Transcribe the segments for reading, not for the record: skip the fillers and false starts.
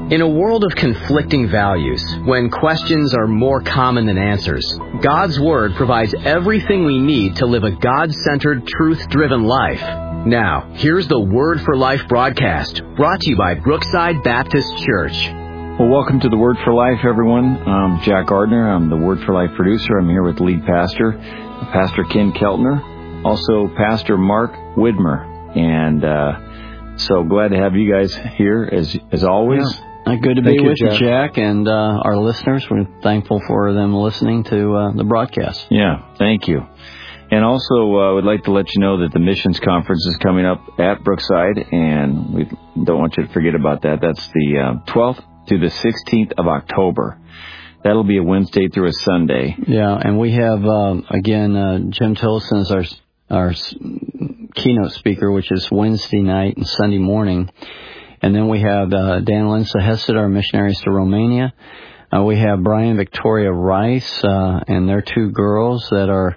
In a world of conflicting values, when questions are more common than answers, God's Word provides everything we need to live a God-centered, truth-driven life. Now, here's the Word for Life broadcast, brought to you by Brookside Baptist Church. Well, welcome to the Word for Life, everyone. I'm Jack Gardner. I'm the Word for Life producer. I'm here with lead pastor, Pastor Ken Keltner, also Pastor Mark Widmer. And so glad to have you guys here, as always. Yeah. Good to be with you, Jack, and our listeners. We're thankful for them listening to the broadcast. Yeah, thank you. And also, would like to let you know that the missions conference is coming up at Brookside, and we don't want you to forget about that. That's the 12th to the 16th of October. That'll be a Wednesday through a Sunday. Yeah, and we have, again, Jim Tillison is our keynote speaker, which is Wednesday night and Sunday morning. And then we have Dan Lindsay Hesed, our missionaries to Romania. We have Brian and Victoria Rice and their two girls that are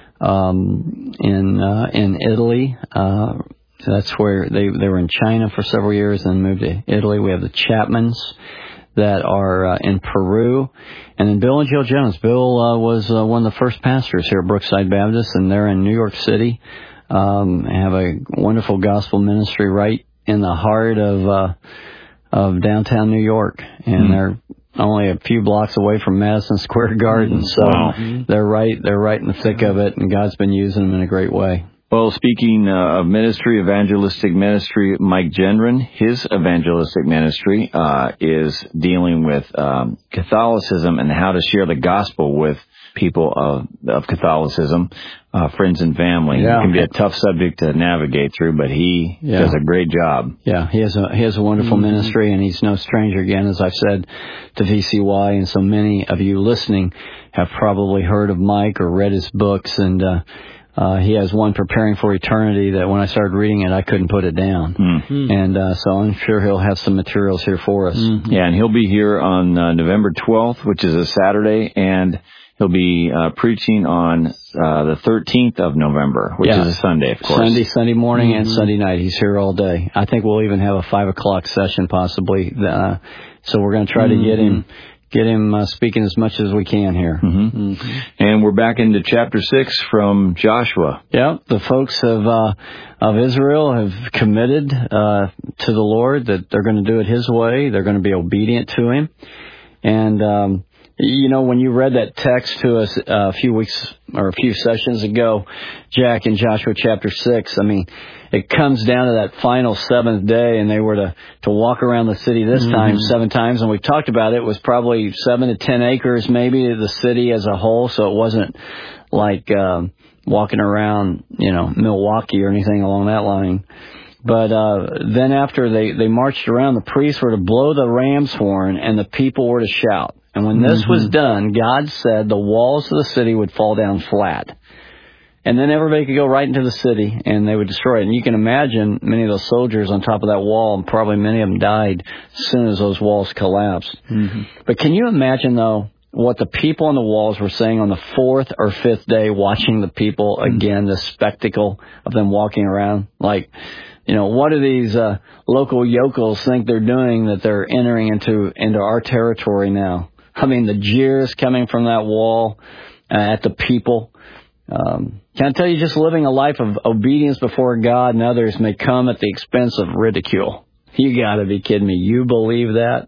in Italy. That's where they were in China for several years and moved to Italy. We have the Chapmans that are in Peru. And then Bill and Jill Jones. Bill was one of the first pastors here at Brookside Baptist, and they're in New York City. Have a wonderful gospel ministry right in the heart of downtown New York, and they're only a few blocks away from Madison Square Garden. So they're right in the thick of it, and God's been using them in a great way. Well, speaking of ministry, evangelistic ministry, Mike Gendron, his evangelistic ministry is dealing with Catholicism and how to share the gospel with people of Catholicism, friends and family. Yeah. It can be a tough subject to navigate through, but he does a great job. Yeah, he has a wonderful ministry, and he's no stranger, again, as I've said, to VCY, and so many of you listening have probably heard of Mike or read his books, and he has one, Preparing for Eternity, that when I started reading it, I couldn't put it down. And so I'm sure he'll have some materials here for us. Yeah, and he'll be here on November 12th, which is a Saturday, and he'll be preaching on the 13th of November, which is a Sunday, of course. Sunday morning and Sunday night. He's here all day. I think we'll even have a 5 o'clock session possibly. So we're going to try to get him speaking as much as we can here. And we're back into chapter 6 from Joshua. Yeah, the folks of Israel have committed to the Lord that they're going to do it His way. They're going to be obedient to Him. And you know, when you read that text to us a few weeks or a few sessions ago, Jack, in Joshua chapter 6, I mean, it comes down to that final seventh day, and they were to walk around the city this time 7 times, and we talked about it was probably 7 to 10 acres maybe, the city as a whole, so it wasn't like walking around, you know, Milwaukee or anything along that line. But then after they marched around, the priests were to blow the ram's horn, and the people were to shout. And when this was done, God said the walls of the city would fall down flat. And then everybody could go right into the city, and they would destroy it. And you can imagine many of those soldiers on top of that wall, and probably many of them died as soon as those walls collapsed. But can you imagine, though, what the people on the walls were saying on the 4th or 5th day, watching the people, again, the spectacle of them walking around? Like, you know, what do these local yokels think they're doing that they're entering into our territory now? I mean, the jeers coming from that wall at the people. Can I tell you, just living a life of obedience before God and others may come at the expense of ridicule. You got to be kidding me. You believe that?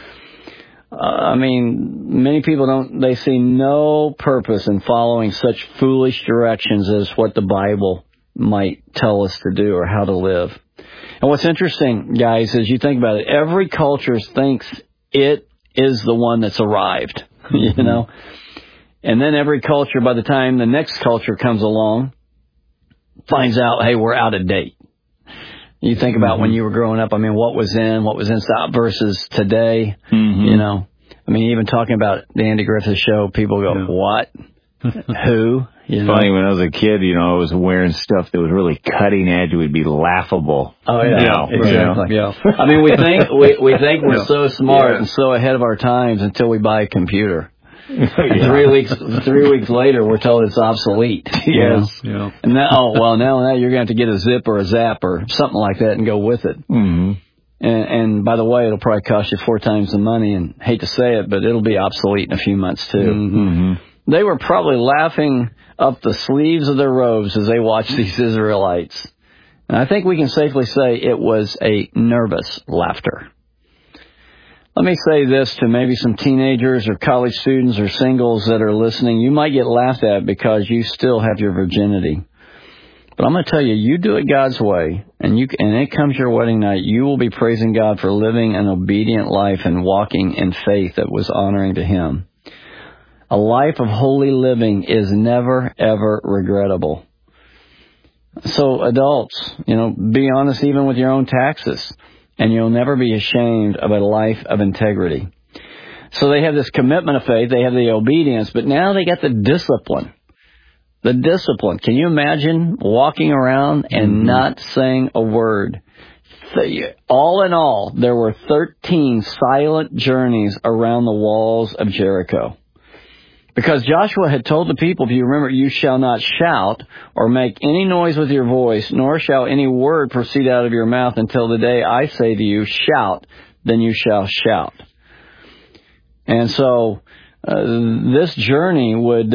I mean, many people they see no purpose in following such foolish directions as what the Bible might tell us to do or how to live. And what's interesting, guys, is you think about it, every culture thinks it is the one that's arrived, you know? And then every culture, by the time the next culture comes along, finds out, hey, we're out of date. You think about when you were growing up, I mean, what was in style versus today, you know? I mean, even talking about the Andy Griffith Show, people go, what? Who? You know? Funny, when I was a kid, you know, I was wearing stuff that was really cutting edge. It would be laughable. Oh, yeah, exactly. You know? Yeah. I mean, we think we're so smart and so ahead of our times until we buy a computer. 3 weeks later, we're told it's obsolete. Yes. Yeah. And now you're going to have to get a zip or a zap or something like that and go with it. Mm-hmm. And by the way, it'll probably cost you 4 times the money, and hate to say it, but it'll be obsolete in a few months too. Mm-hmm. They were probably laughing up the sleeves of their robes as they watched these Israelites. And I think we can safely say it was a nervous laughter. Let me say this to maybe some teenagers or college students or singles that are listening. You might get laughed at because you still have your virginity. But I'm going to tell you, you do it God's way, and it comes your wedding night, you will be praising God for living an obedient life and walking in faith that was honoring to Him. A life of holy living is never, ever regrettable. So adults, be honest even with your own taxes, and you'll never be ashamed of a life of integrity. So they have this commitment of faith, they have the obedience, but now they got the discipline. The discipline. Can you imagine walking around and not saying a word? All in all, there were 13 silent journeys around the walls of Jericho. Because Joshua had told the people, if you remember, you shall not shout or make any noise with your voice, nor shall any word proceed out of your mouth until the day I say to you, shout, then you shall shout. And so this journey would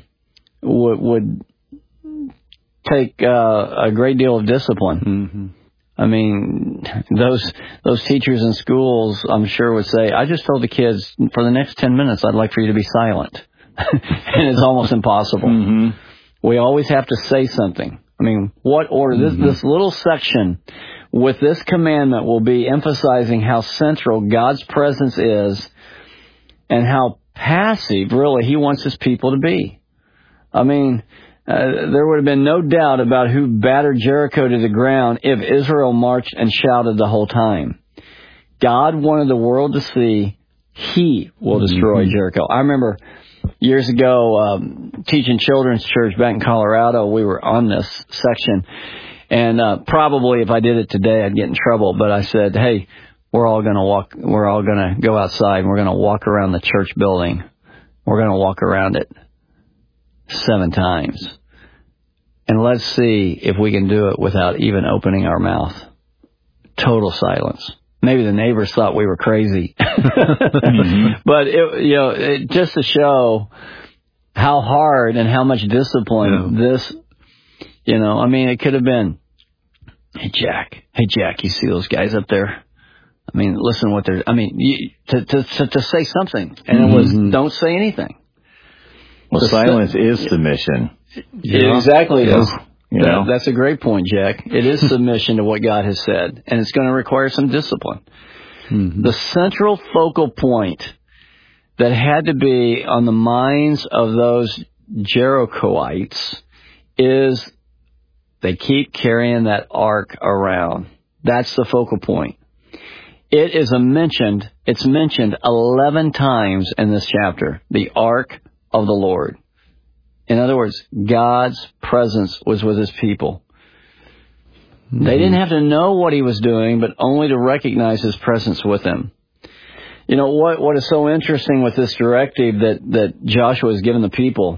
take a great deal of discipline. Mm-hmm. I mean, those teachers in schools, I'm sure, would say, I just told the kids, for the next 10 minutes, I'd like for you to be silent. And it's almost impossible. Mm-hmm. We always have to say something. I mean, what order? This little section with this commandment will be emphasizing how central God's presence is and how passive, really, He wants His people to be. I mean, there would have been no doubt about who battered Jericho to the ground if Israel marched and shouted the whole time. God wanted the world to see He will destroy Jericho. I remember years ago teaching children's church back in Colorado. We were on this section, and probably if I did it today, I'd get in trouble. But I said, hey, we're all going to go outside, and we're going to walk around the church building. We're going to walk around it 7 times. And let's see if we can do it without even opening our mouth. Total silence. Maybe the neighbors thought we were crazy. But, just to show how hard and how much discipline this, it could have been, hey, Jack, you see those guys up there? I mean, listen what they're, to say something. And it was, don't say anything. Well, silence is submission. It exactly is. That's a great point, Jack. It is submission to what God has said, and it's going to require some discipline. Mm-hmm. The central focal point that had to be on the minds of those Jerichoites is they keep carrying that ark around. That's the focal point. It's mentioned 11 times in this chapter, the ark of the Lord. In other words, God's presence was with His people. Mm-hmm. They didn't have to know what He was doing, but only to recognize His presence with them. What is so interesting with this directive that Joshua has given the people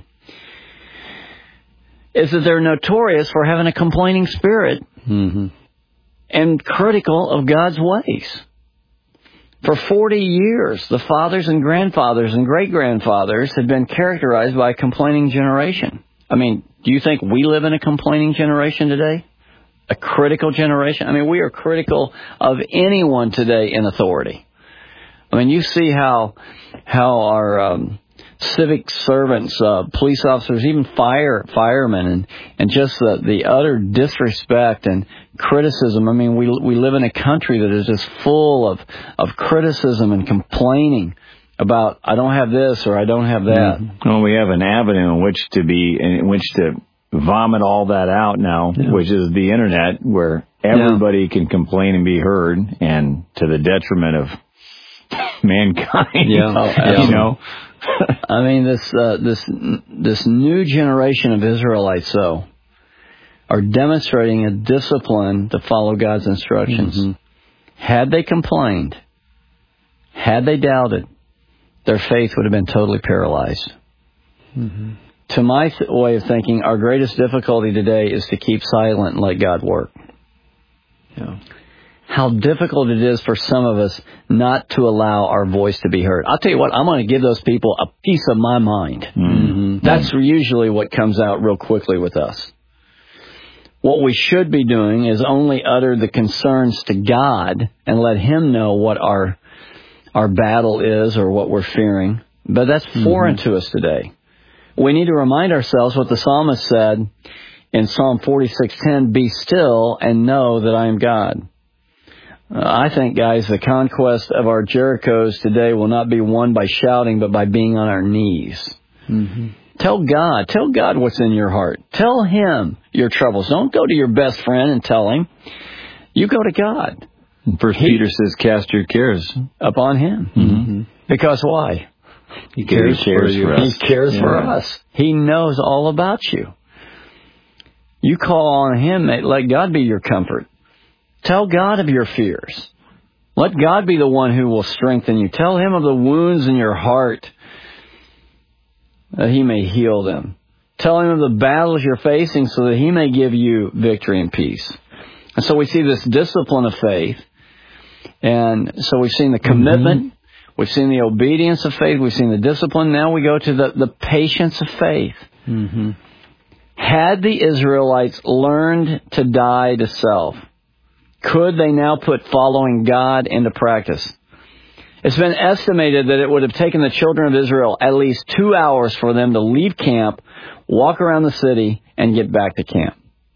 is that they're notorious for having a complaining spirit and critical of God's ways. For 40 years, the fathers and grandfathers and great-grandfathers had been characterized by a complaining generation. I mean, do you think we live in a complaining generation today? A critical generation? I mean, we are critical of anyone today in authority. I mean, you see how our civic servants, police officers, even firemen, and just the utter disrespect and criticism. I mean, we live in a country that is just full of criticism and complaining about, I don't have this or I don't have that. Well, we have an avenue in which to vomit all that out now, which is the internet, where everybody can complain and be heard, and to the detriment of mankind. I mean, this new generation of Israelites, though, are demonstrating a discipline to follow God's instructions. Mm-hmm. Had they complained, had they doubted, their faith would have been totally paralyzed. Mm-hmm. To my way of thinking, our greatest difficulty today is to keep silent and let God work. Yeah. how difficult it is for some of us not to allow our voice to be heard. I'll tell you what, I'm going to give those people a piece of my mind. Mm-hmm. That's usually what comes out real quickly with us. What we should be doing is only utter the concerns to God and let Him know what our battle is or what we're fearing. But that's foreign to us today. We need to remind ourselves what the psalmist said in Psalm 46:10, "Be still and know that I am God." I think, guys, the conquest of our Jerichos today will not be won by shouting, but by being on our knees. Mm-hmm. Tell God what's in your heart. Tell Him your troubles. Don't go to your best friend and tell him. You go to God. First Peter says, cast your cares upon Him. Mm-hmm. Because why? He cares for us. He cares for us. He knows all about you. You call on Him. Let God be your comfort. Tell God of your fears. Let God be the one who will strengthen you. Tell Him of the wounds in your heart that He may heal them. Tell Him of the battles you're facing so that He may give you victory and peace. And so we see this discipline of faith. And so we've seen the commitment. We've seen the obedience of faith. We've seen the discipline. Now we go to the patience of faith. Mm-hmm. Had the Israelites learned to die to self, could they now put following God into practice? It's been estimated that it would have taken the children of Israel at least 2 hours for them to leave camp, walk around the city, and get back to camp.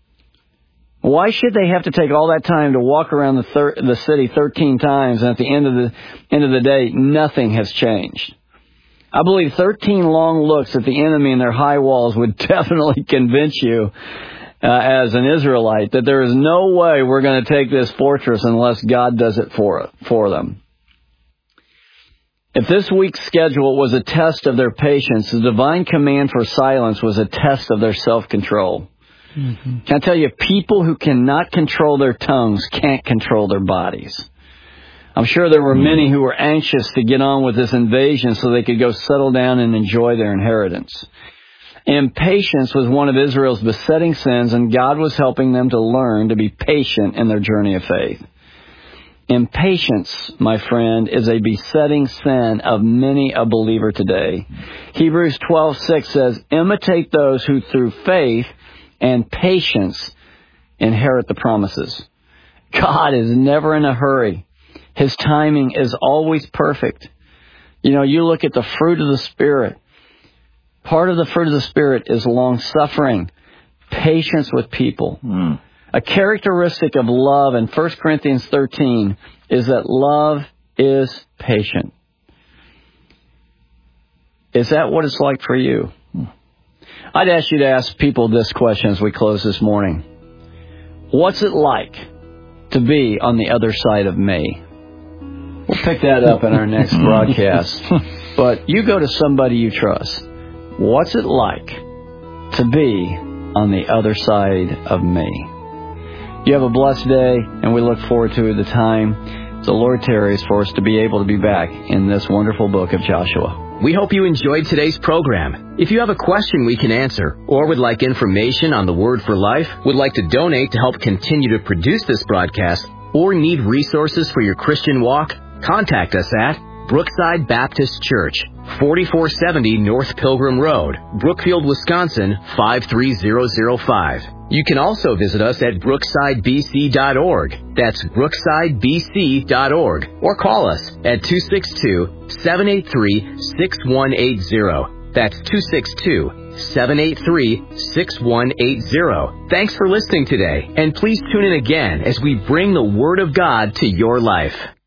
Why should they have to take all that time to walk around the city 13 times, and at the end of the day, nothing has changed? I believe 13 long looks at the enemy and their high walls would definitely convince you, as an Israelite, that there is no way we're going to take this fortress unless God does it for them. If this week's schedule was a test of their patience, the divine command for silence was a test of their self-control. Mm-hmm. Can I tell you, people who cannot control their tongues can't control their bodies. I'm sure there were many who were anxious to get on with this invasion so they could go settle down and enjoy their inheritance. Impatience was one of Israel's besetting sins, and God was helping them to learn to be patient in their journey of faith. Impatience, my friend, is a besetting sin of many a believer today. Hebrews 12:6 says, "Imitate those who through faith and patience inherit the promises." God is never in a hurry. His timing is always perfect. You know, you look at the fruit of the Spirit. Part of the fruit of the Spirit is long-suffering, patience with people. A characteristic of love in 1 Corinthians 13 is that love is patient. Is that what it's like for you? I'd ask you to ask people this question as we close this morning. What's it like to be on the other side of May? We'll pick that up in our next broadcast. But you go to somebody you trust. What's it like to be on the other side of May? You have a blessed day, and we look forward to the time the Lord tarries for us to be able to be back in this wonderful book of Joshua. We hope you enjoyed today's program. If you have a question we can answer, or would like information on the Word for Life, would like to donate to help continue to produce this broadcast, or need resources for your Christian walk, contact us at Brookside Baptist Church, 4470 North Pilgrim Road, Brookfield, Wisconsin, 53005. You can also visit us at brooksidebc.org. That's brooksidebc.org. Or call us at 262-783-6180. That's 262-783-6180. Thanks for listening today, and please tune in again as we bring the Word of God to your life.